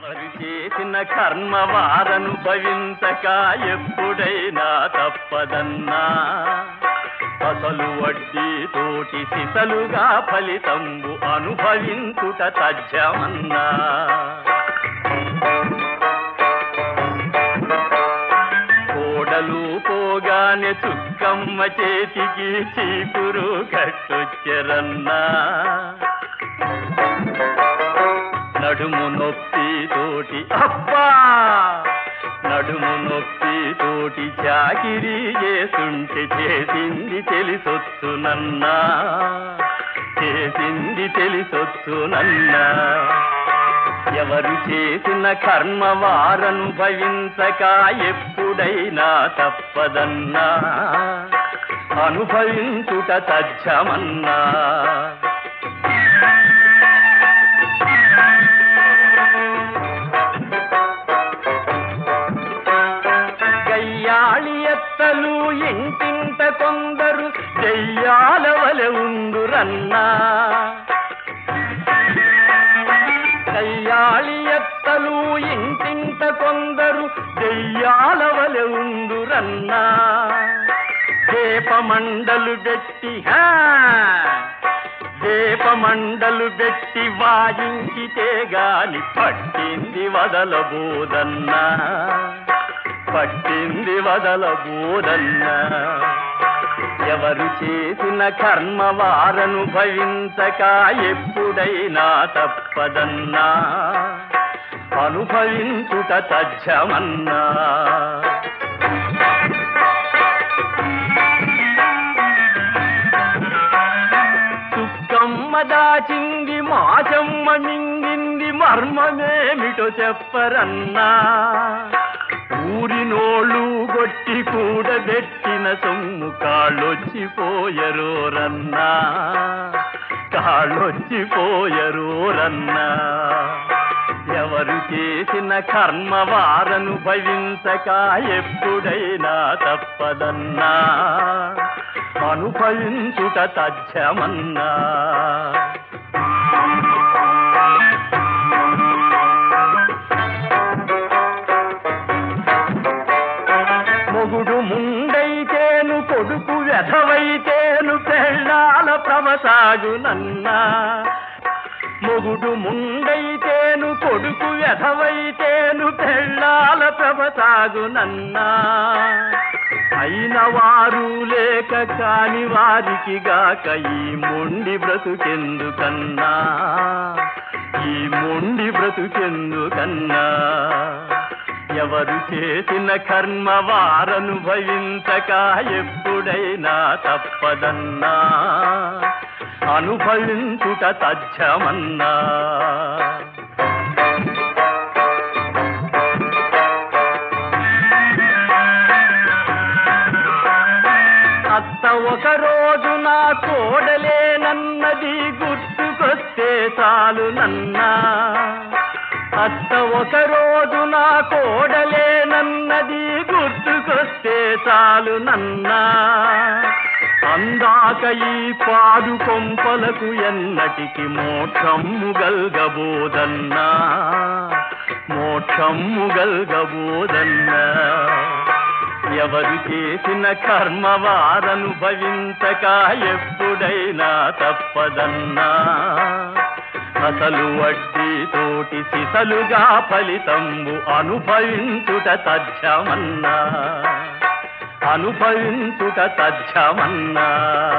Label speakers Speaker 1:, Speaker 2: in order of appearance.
Speaker 1: ఎవరు చేసిన కర్మ వారనుభవించక ఎప్పుడైనా తప్పదన్నా అసలు వడ్డీ తోటి సిసలుగా ఫలితంబు అనుభవించుట తథ్యమన్నా కోడలు పోగానే చుక్కమ్మ చేతికి చీపురు కట్టొచ్చెరన్నా నడుము నొప్పి తోటి అబ్బా నడుము నొప్పి తోటి చాకిరీ చేస్తుంటే చేసింది తెలిసొచ్చునన్నా చేసింది తెలిసొచ్చునన్నా ఎవరు చేసిన కర్మ వారనుభవించక ఎప్పుడైనా తప్పదన్నా అనుభవించుట తథ్యమన్నా ఎత్తలు ఇంటింట కొందరు దెయ్యాల వలె ఉందురన్నా కయ్యాళి ఎత్తలు ఇంటింట కొందరు దెయ్యాల వలె ఉందురన్నా దీపమండలు పెట్టి వాయించితే గాని పట్టింది వదలబోదన్నా పట్టింది వదలబోదన్నా ఎవరు చేసిన కర్మ వారనుభవించక ఎప్పుడైనా తప్పదన్నా అనుభవించుట తథ్యమన్నా చుక్కమ్మ దాచింది మాచమ్మ మింగింది మర్మమేమిటో చెప్పరన్నా ఊరినోళ్ళు గొట్టి కూడబెట్టిన సొమ్ము కాళ్ళొచ్చిపోయరోరన్నా కాళ్ళొచ్చిపోయరోరన్నా ఎవరు చేసిన కర్మ వారనుభవించక ఎప్పుడైనా తప్పదన్నా అనుభవించుట తథ్యమన్నా మొగుడు ముండైతేను కొడుకు వెధవైతేను పెళ్ళాల ప్రవసాగునన్నా మొగుడు ముండైతేను కొడుకు వెధవైతేను పెళ్ళాల ప్రవసాగునన్నా అయిన వారు లేక కాని వారికి గాక ఈ మొండి బ్రతుకెందుకన్నా ఈ మొండి బ్రతుకెందుకన్నా ఎవరు చేసిన కర్మ వారనుభవించక ఎప్పుడైనా తప్పదన్నా అనుభవించుట తథ్యమన్నా అత్త ఒక రోజు నా కోడలేనన్నది గుర్తుకొస్తే చాలునన్నా అత్త ఒక రోజు నా కోడలేనన్నది గుర్తుకొస్తే చాలునన్నా అందాక ఈ పాడు కొంపలకు ఎన్నటికి మోక్షమ్ము గల్గబోదన్నా మోక్షమ్ము గల్గబోదన్నా ఎవరు చేసిన కర్మ వారనుభవించక ఎప్పుడైనా తప్పదన్నా అసలు వడ్డీ తోటి సిసలుగా ఫలితంబు అనుభవించుట తథ్యమన్నా అనుభవించుట తథ్యమన్నా